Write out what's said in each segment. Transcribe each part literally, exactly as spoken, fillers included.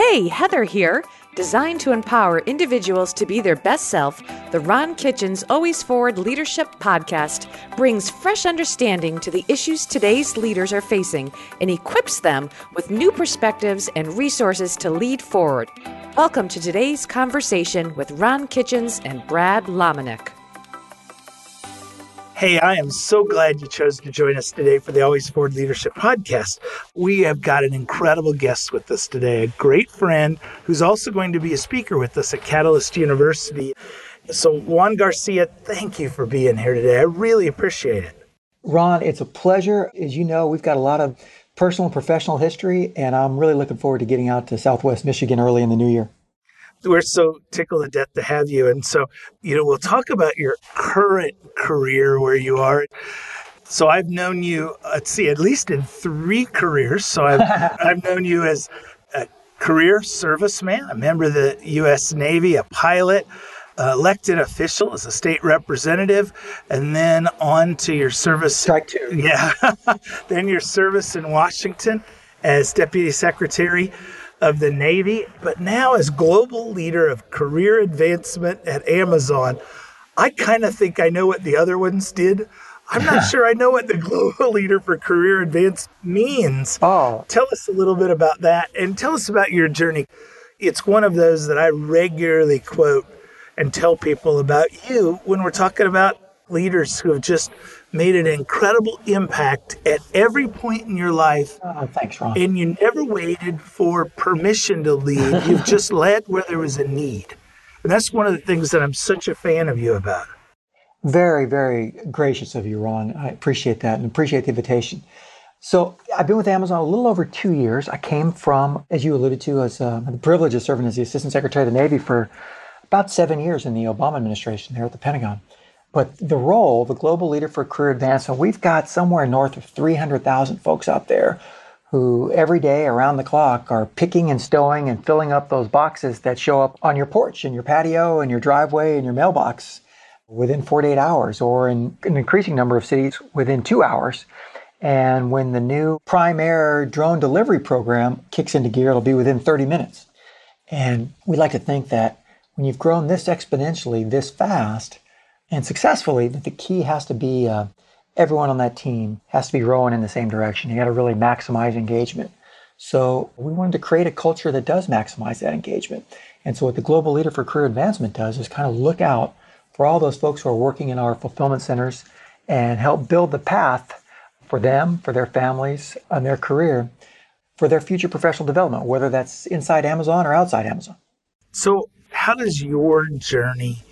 Hey, Heather here. Designed to empower individuals to be their best self, the Ron Kitchens Always Forward Leadership Podcast brings fresh understanding to the issues today's leaders are facing and equips them with new perspectives and resources to lead forward. Welcome to today's conversation with Ron Kitchens and Brad Lomenick. Hey, I am so glad you chose to join us today for the Always Forward Leadership Podcast. We have got an incredible guest with us today, a great friend who's also going to be a speaker with us at Catalyst University. So Juan Garcia, thank you for being here today. I really appreciate it. Ron, it's a pleasure. As you know, we've got a lot of personal and professional history, and I'm really looking forward to getting out to Southwest Michigan early in the new year. We're so tickled to death to have you. And so, you know, we'll talk about your current career, where you are. So I've known you, let's see, at least in three careers. So I've, I've known you as a career serviceman, a member of the U S Navy, a pilot, uh, elected official as a state representative, and then on to your service. Strike two. Yeah. Then your service in Washington as Deputy Secretary of the Navy, but now as global leader of career advancement at Amazon. I kind of think I know what the other ones did. I'm not sure I know what the global leader for career advance means. Oh. Tell us a little bit about that and tell us about your journey. It's one of those that I regularly quote and tell people about you when we're talking about leaders who have just made an incredible impact at every point in your life. Oh, thanks, Ron. And you never waited for permission to lead. You've just led where there was a need. And that's one of the things that I'm such a fan of you about. Very, very gracious of you, Ron. I appreciate that and appreciate the invitation. So I've been with Amazon a little over two years. I came from, as you alluded to, as uh, the privilege of serving as the Assistant Secretary of the Navy for about seven years in the Obama administration there at the Pentagon. But the role, the global leader for career advancement, we've got somewhere north of three hundred thousand folks out there who every day around the clock are picking and stowing and filling up those boxes that show up on your porch and your patio and your driveway and your mailbox within forty-eight hours, or in an increasing number of cities within two hours. And when the new Prime Air drone delivery program kicks into gear, it'll be within thirty minutes. And we like to think that when you've grown this exponentially, this fast, and successfully, that the key has to be uh, everyone on that team has to be rowing in the same direction. You got to really maximize engagement. So we wanted to create a culture that does maximize that engagement. And so what the Global Leader for Career Advancement does is kind of look out for all those folks who are working in our fulfillment centers and help build the path for them, for their families, and their career, for their future professional development, whether that's inside Amazon or outside Amazon. So how does your journey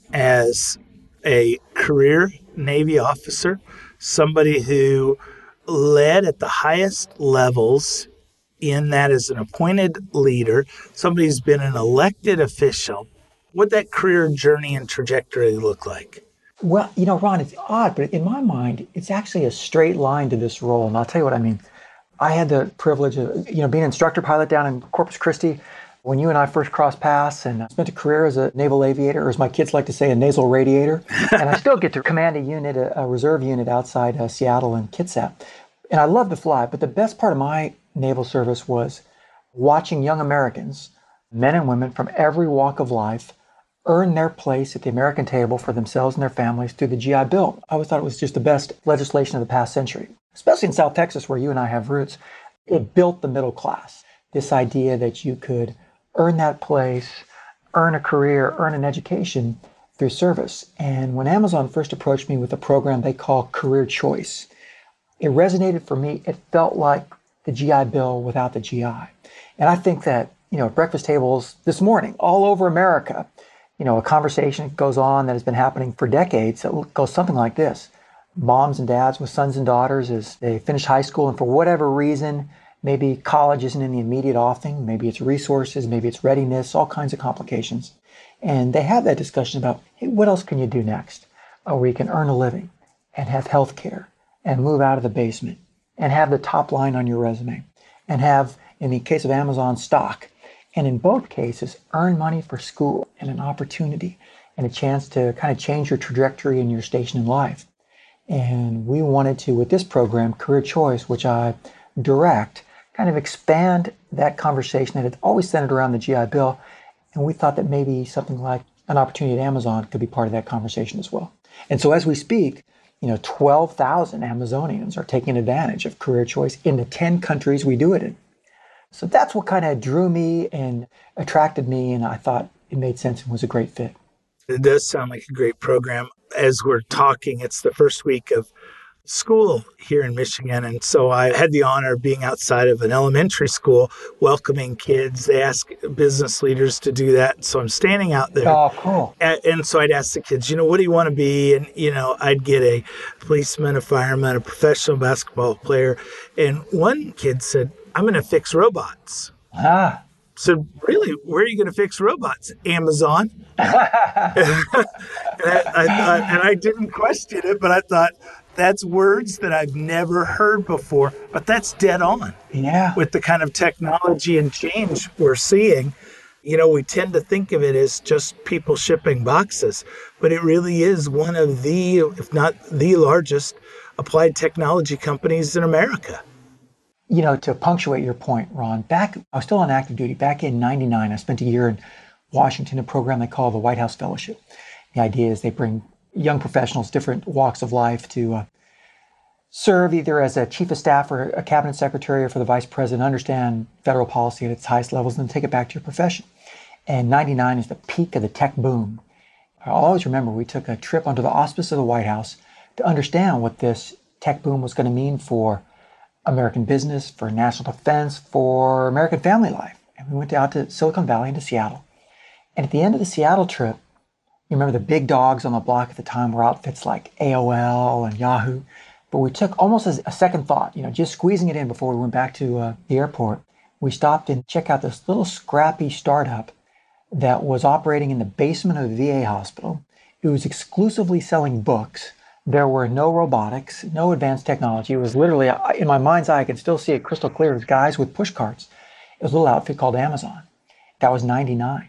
as a career Navy officer, somebody who led at the highest levels in that as an appointed leader, somebody who's been an elected official, what that career journey and trajectory look like? Well, you know, Ron, it's odd, but in my mind, it's actually a straight line to this role. And I'll tell you what I mean. I had the privilege of, you know, being an instructor pilot down in Corpus Christi when you and I first crossed paths, and I spent a career as a naval aviator, or as my kids like to say, a nasal radiator. And I still get to command a unit, a, a reserve unit outside uh, Seattle and Kitsap. And I love to fly, but the best part of my naval service was watching young Americans, men and women from every walk of life, earn their place at the American table for themselves and their families through the G I Bill. I always thought it was just the best legislation of the past century, especially in South Texas, where you and I have roots. It built the middle class, this idea that you could earn that place, earn a career, earn an education through service. And when Amazon first approached me with a program they call Career Choice, it resonated for me. It felt like the G I Bill without the G I. And I think that, you know, at breakfast tables this morning, all over America, you know, a conversation goes on that has been happening for decades that goes something like this. Moms and dads with sons and daughters as they finish high school, and for whatever reason, maybe college isn't in the immediate offing, maybe it's resources, maybe it's readiness, all kinds of complications. And they have that discussion about, hey, what else can you do next? Oh, where you can earn a living and have health care and move out of the basement and have the top line on your resume and have, in the case of Amazon, stock. And in both cases, earn money for school and an opportunity and a chance to kind of change your trajectory and your station in life. And we wanted to, with this program, Career Choice, which I direct, kind of expand that conversation that had always centered around the G I Bill. And we thought that maybe something like an opportunity at Amazon could be part of that conversation as well. And so as we speak, you know, twelve thousand Amazonians are taking advantage of career choice in the ten countries we do it in. So that's what kind of drew me and attracted me, and I thought it made sense and was a great fit. It does sound like a great program. As we're talking, it's the first week of school here in Michigan. And so I had the honor of being outside of an elementary school, welcoming kids. They ask business leaders to do that. So I'm standing out there. Oh, cool. And, and so I'd ask the kids, you know, what do you want to be? And, you know, I'd get a policeman, a fireman, a professional basketball player. And one kid said, I'm going to fix robots. Ah. So really, where are you going to fix robots? Amazon. and, I, I thought, and I didn't question it, but I thought, that's words that I've never heard before, but that's dead on. Yeah. With the kind of technology and change we're seeing, you know, we tend to think of it as just people shipping boxes, but it really is one of the, if not the largest, applied technology companies in America. You know, to punctuate your point, Ron, back, I was still on active duty. Back in ninety-nine, I spent a year in Washington, a program they call the White House Fellowship. The idea is they bring young professionals, different walks of life, to uh, serve either as a chief of staff or a cabinet secretary or for the vice president, understand federal policy at its highest levels, and then take it back to your profession. And ninety-nine is the peak of the tech boom. I'll always remember we took a trip under the auspice of the White House to understand what this tech boom was going to mean for American business, for national defense, for American family life. And we went out to Silicon Valley and to Seattle. And at the end of the Seattle trip, you remember the big dogs on the block at the time were outfits like A O L and Yahoo. But we took almost as a second thought, you know, just squeezing it in before we went back to uh, the airport. We stopped and checked out this little scrappy startup that was operating in the basement of a V A hospital. It was exclusively selling books. There were no robotics, no advanced technology. It was literally, in my mind's eye, I can still see it crystal clear. It was guys with push carts. It was a little outfit called Amazon. That was ninety-nine.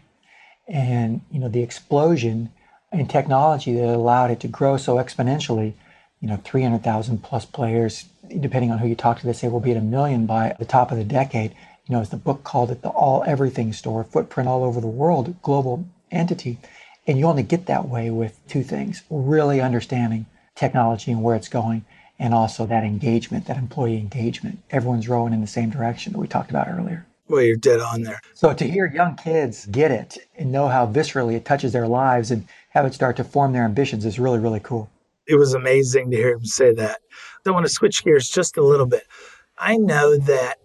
And, you know, the explosion in technology that allowed it to grow so exponentially, you know, three hundred thousand plus players, depending on who you talk to, they say we'll be at a million by the top of the decade. You know, as the book called it, the all everything store, footprint all over the world, global entity. And you only get that way with two things: really understanding technology and where it's going, and also that engagement, that employee engagement. Everyone's rowing in the same direction that we talked about earlier. Well, you're dead on there. So to hear young kids get it and know how viscerally it touches their lives and have it start to form their ambitions is really, really cool. It was amazing to hear him say that. I want to switch gears just a little bit. I know that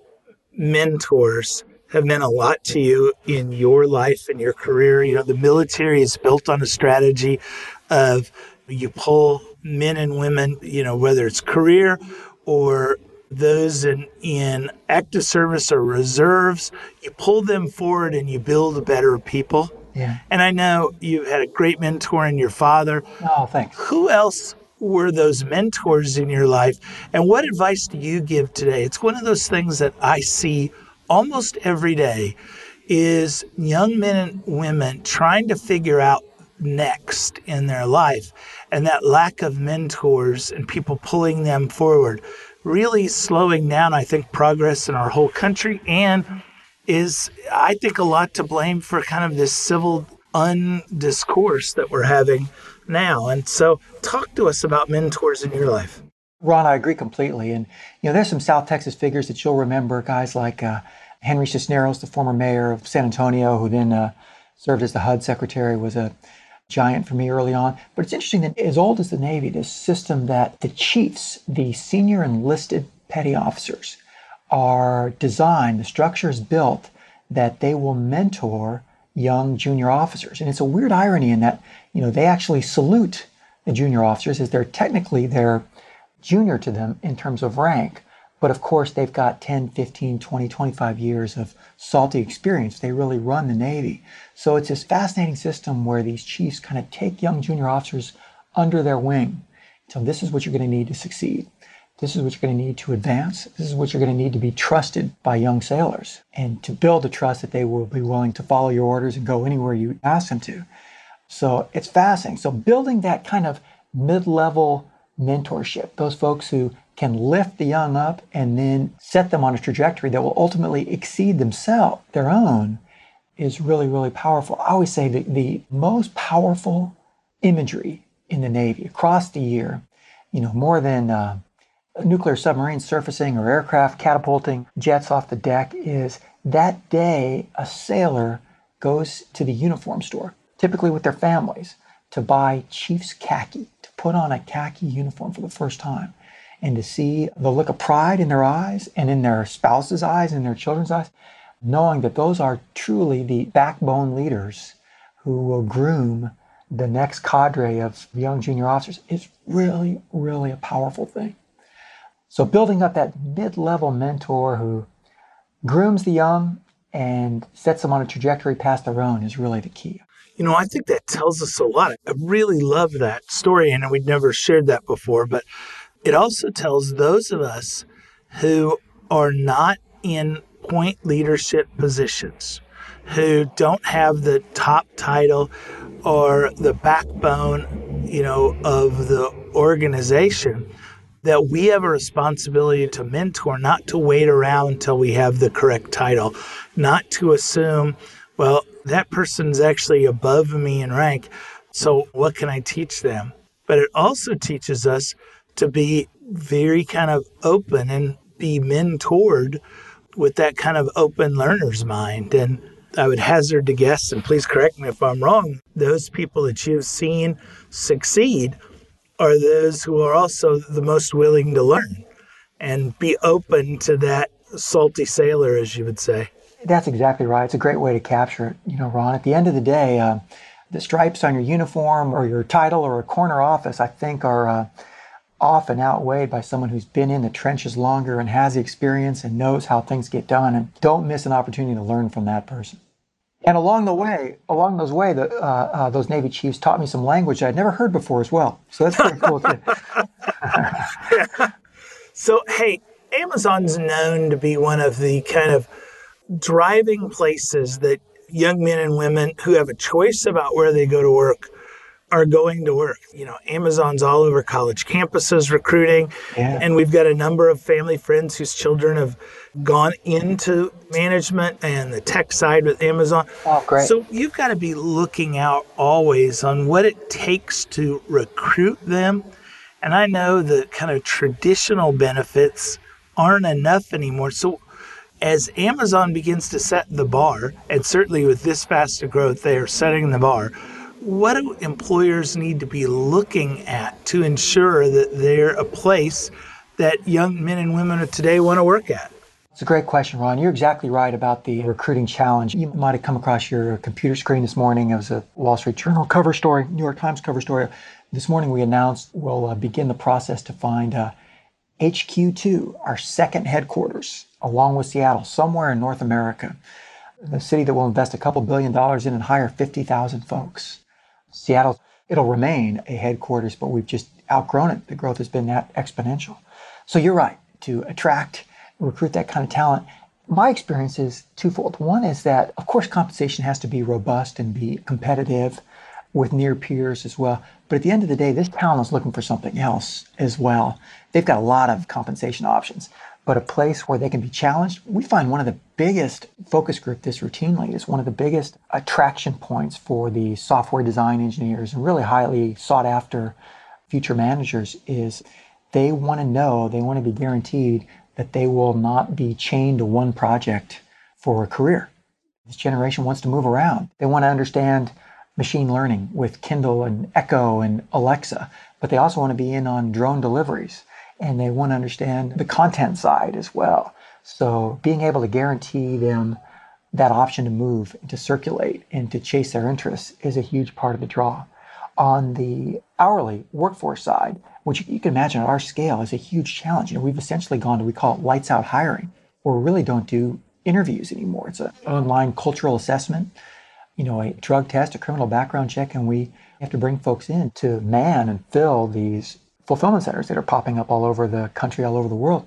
mentors have meant a lot to you in your life and your career. You know, the military is built on a strategy of you pull men and women, you know, whether it's career or those in, in active service or reserves, you pull them forward and you build better people. Yeah. And I know you had a great mentor in your father. Oh, thanks. Who else were those mentors in your life? And what advice do you give today? It's one of those things that I see almost every day is young men and women trying to figure out next in their life. And that lack of mentors and people pulling them forward really slowing down, I think, progress in our whole country, and is, I think, a lot to blame for kind of this civil undiscourse that we're having now. And so talk to us about mentors in your life. Ron, I agree completely. And, you know, there's some South Texas figures that you'll remember, guys like uh, Henry Cisneros, the former mayor of San Antonio, who then uh, served as the H U D secretary, was a giant for me early on. But it's interesting that as old as the Navy, this system that the chiefs, the senior enlisted petty officers, are designed, the structure is built that they will mentor young junior officers. And it's a weird irony in that, you know, they actually salute the junior officers as they're technically they're junior to them in terms of rank. But of course, they've got ten, fifteen, twenty, twenty-five years of salty experience. They really run the Navy. So it's this fascinating system where these chiefs kind of take young junior officers under their wing. So this is what you're going to need to succeed. This is what you're going to need to advance. This is what you're going to need to be trusted by young sailors and to build the trust that they will be willing to follow your orders and go anywhere you ask them to. So it's fascinating. So building that kind of mid-level mentorship, those folks who can lift the young up and then set them on a trajectory that will ultimately exceed themselves, their own, is really, really powerful. I always say that the most powerful imagery in the Navy across the year, you know, more than uh, nuclear submarines surfacing or aircraft catapulting jets off the deck, is that day a sailor goes to the uniform store, typically with their families, to buy Chief's khaki, to put on a khaki uniform for the first time, and to see the look of pride in their eyes and in their spouse's eyes and their children's eyes, knowing that those are truly the backbone leaders who will groom the next cadre of young junior officers, is really, really a powerful thing. So building up that mid-level mentor who grooms the young and sets them on a trajectory past their own is really the key. You know, I think that tells us a lot. I really love that story, and we'd never shared that before, but it also tells those of us who are not in point leadership positions, who don't have the top title or the backbone, you know, of the organization, that we have a responsibility to mentor, not to wait around until we have the correct title, not to assume, well, that person's actually above me in rank, so what can I teach them? But it also teaches us to be very kind of open and be mentored with that kind of open learner's mind. And I would hazard to guess, and please correct me if I'm wrong, those people that you've seen succeed are those who are also the most willing to learn and be open to that salty sailor, as you would say. That's exactly right. It's a great way to capture it. You know, Ron, at the end of the day, uh, the stripes on your uniform or your title or a corner office, I think, are uh, often outweighed by someone who's been in the trenches longer and has the experience and knows how things get done. And don't miss an opportunity to learn from that person. And along the way, along those way, the, uh, uh, those Navy chiefs taught me some language I'd never heard before as well. So that's pretty cool too. Yeah. So, hey, Amazon's known to be one of the kind of driving places that young men and women who have a choice about where they go to work are going to work. You know, Amazon's all over college campuses recruiting, Yeah. and we've got a number of family friends whose children have gone into management and the tech side with Amazon. Oh, great. So you've got to be looking out always on what it takes to recruit them. And I know the kind of traditional benefits aren't enough anymore. So as Amazon begins to set the bar, and certainly with this fast of growth, they are setting the bar, what do employers need to be looking at to ensure that they're a place that young men and women of today want to work at? It's a great question, Ron. You're exactly right about the recruiting challenge. You might have come across your computer screen this morning. It was a Wall Street Journal cover story, New York Times cover story. This morning we announced we'll uh, begin the process to find uh, H Q two, our second headquarters, along with Seattle, somewhere in North America. The city that will invest a couple billion dollars in and hire fifty thousand folks. Seattle, it'll remain a headquarters, but we've just outgrown it. The growth has been that exponential. So you're right, to attract, recruit that kind of talent. My experience is twofold. One is that, of course, compensation has to be robust and be competitive with near peers as well. But at the end of the day, this talent is looking for something else as well. They've got a lot of compensation options, but a place where they can be challenged. We find one of the biggest focus group this routinely is one of the biggest attraction points for the software design engineers and really highly sought after future managers is they want to know, they want to be guaranteed that they will not be chained to one project for a career. This generation wants to move around. They want to understand machine learning with Kindle and Echo and Alexa, but they also want to be in on drone deliveries, and they want to understand the content side as well. So being able to guarantee them that option to move, to circulate, and to chase their interests is a huge part of the draw. On the hourly workforce side, which you can imagine at our scale is a huge challenge. You know, we've essentially gone to, we call it lights out hiring, where we really don't do interviews anymore. It's an online cultural assessment, you know, a drug test, a criminal background check, and we have to bring folks in to man and fill these fulfillment centers that are popping up all over the country, all over the world.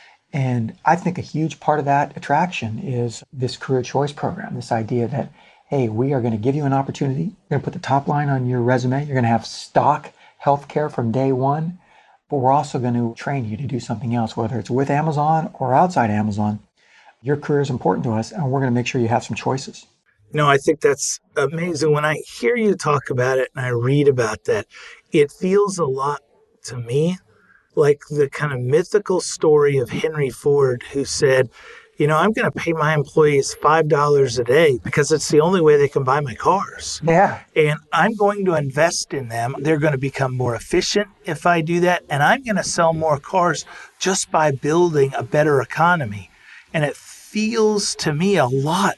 And I think a huge part of that attraction is this career choice program, this idea that, hey, we are going to give you an opportunity. You're going to put the top line on your resume. You're going to have stock healthcare from day one. but we're also going to train you to do something else, whether it's with Amazon or outside Amazon. Your career is important to us, and we're going to make sure you have some choices. No, I think that's amazing. When I hear you talk about it and I read about that, it feels a lot to me like the kind of mythical story of Henry Ford, who said, you know, I'm going to pay my employees five dollars a day because it's the only way they can buy my cars. Yeah. And I'm going to invest in them. They're going to become more efficient if I do that. And I'm going to sell more cars just by building a better economy. And it feels to me a lot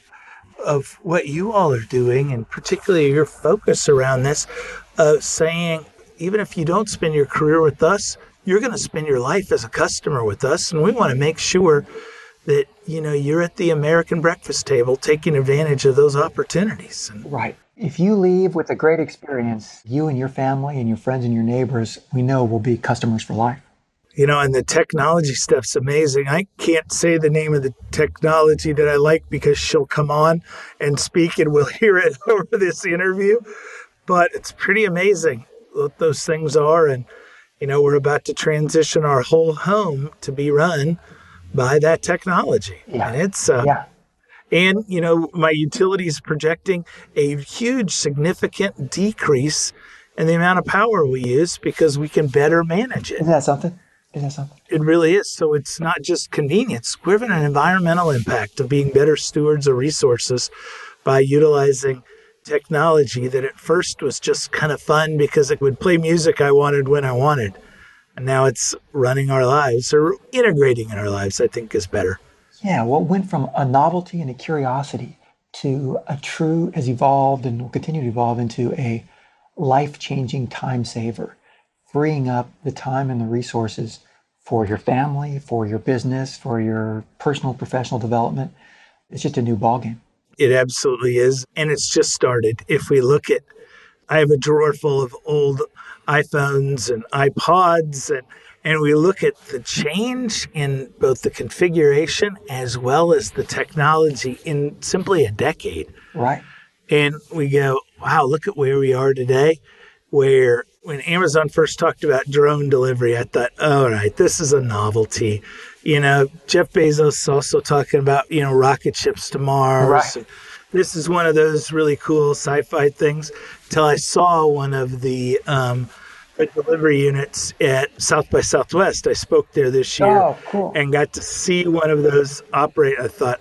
of what you all are doing, and particularly your focus around this, of saying, even if you don't spend your career with us, you're going to spend your life as a customer with us. And we want to make sure that, you know, you're at the American breakfast table taking advantage of those opportunities. And right. If you leave with a great experience, you and your family and your friends and your neighbors, we know will be customers for life. You know, and the technology stuff's amazing. I can't say the name of the technology that I like because she'll come on and speak and we'll hear it over this interview. But it's pretty amazing what those things are. And, you know, we're about to transition our whole home to be run by that technology. Yeah. And it's, uh, yeah. and, you know, my utility is projecting a huge, significant decrease in the amount of power we use because we can better manage it. Isn't that something? Isn't that something? It really is. So it's not just convenience. We're having an environmental impact of being better stewards of resources by utilizing technology that at first was just kind of fun because it would play music I wanted when I wanted. And now it's running our lives, or integrating in our lives, I think is better. Yeah, what went from a novelty and a curiosity to a true, has evolved and will continue to evolve into a life-changing time saver, freeing up the time and the resources for your family, for your business, for your personal, professional development. It's just a new ballgame. It absolutely is. And it's just started. If we look at, I have a drawer full of old iPhones and iPods, and, and we look at the change in both the configuration as well as the technology in simply a decade. Right. And we go, wow, look at where we are today, where when Amazon first talked about drone delivery, I thought, all right, this is a novelty. You know, Jeff Bezos is also talking about, you know, rocket ships to Mars. Right. And this is one of those really cool sci-fi things till I saw one of the um, delivery units at South by Southwest. I spoke there this year oh, cool. and got to see one of those operate. I thought,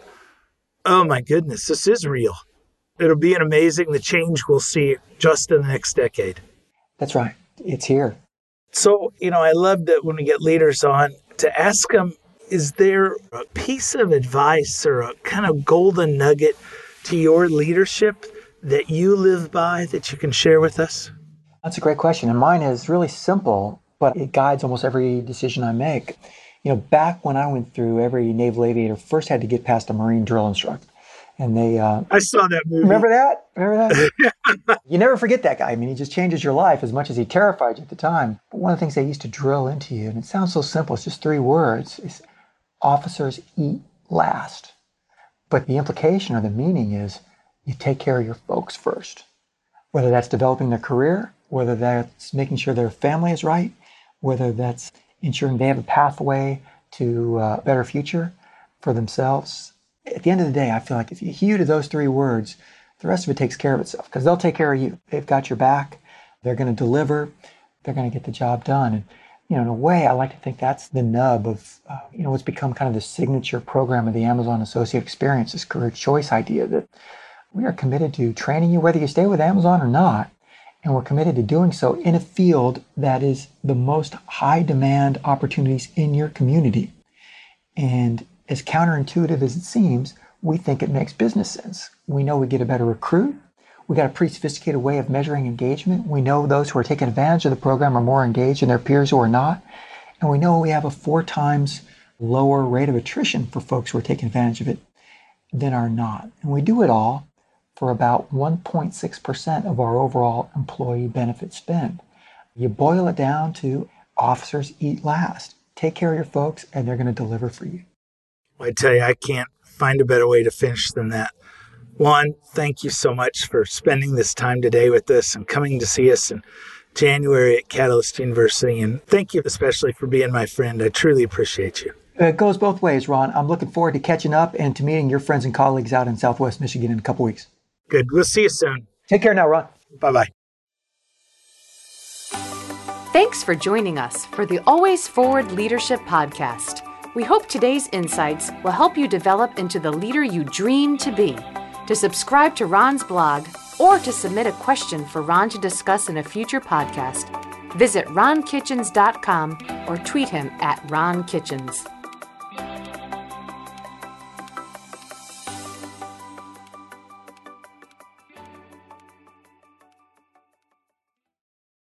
oh my goodness, this is real. It'll be an amazing, the change we'll see just in the next decade. That's right. It's here. So, you know, I love that when we get leaders on to ask them, is there a piece of advice or a kind of golden nugget to your leadership that you live by that you can share with us? That's a great question. And mine is really simple, but it guides almost every decision I make. You know, back when I went through, every naval aviator first had to get past a Marine drill instructor. And they... Uh, I saw that movie. Remember that? Remember that? You never forget that guy. I mean, he just changes your life as much as he terrified you at the time. But one of the things they used to drill into you, and it sounds so simple, it's just three words, is officers eat last. But the implication or the meaning is you take care of your folks first. Whether that's developing their career, whether that's making sure their family is right, whether that's ensuring they have a pathway to a better future for themselves. At the end of the day, I feel like if you hew to those three words, the rest of it takes care of itself because they'll take care of you. They've got your back. They're going to deliver. They're going to get the job done. And, you know, in a way, I like to think that's the nub of, uh, you know, what's become kind of the signature program of the Amazon Associate Experience, this career choice idea that we are committed to training you whether you stay with Amazon or not. And we're committed to doing so in a field that is the most high demand opportunities in your community. And as counterintuitive as it seems, we think it makes business sense. We know we get a better recruit. We got a pretty sophisticated way of measuring engagement. We know those who are taking advantage of the program are more engaged than their peers who are not. And we know we have a four times lower rate of attrition for folks who are taking advantage of it than are not. And we do it all for about one point six percent of our overall employee benefit spend. You boil it down to officers eat last. Take care of your folks and they're going to deliver for you. I tell you, I can't find a better way to finish than that. Juan, thank you so much for spending this time today with us and coming to see us and January at Catalyst University. And thank you especially for being my friend. I truly appreciate you. It goes both ways, Ron. I'm looking forward to catching up and to meeting your friends and colleagues out in Southwest Michigan in a couple weeks. Good. We'll see you soon. Take care now, Ron. Bye-bye. Thanks for joining us for the Always Forward Leadership Podcast. We hope today's insights will help you develop into the leader you dream to be. To subscribe to Ron's blog or to submit a question for Ron to discuss in a future podcast, visit ron kitchens dot com or tweet him at Ron Kitchens.